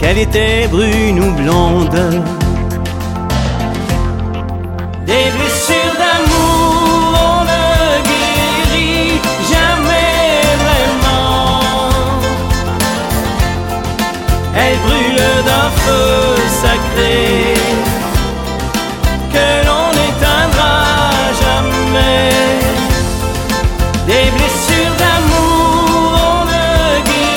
qu'elle était brune ou blonde. Des blessures d'amour, on ne guérit jamais vraiment. Elle brûle d'un feu sacré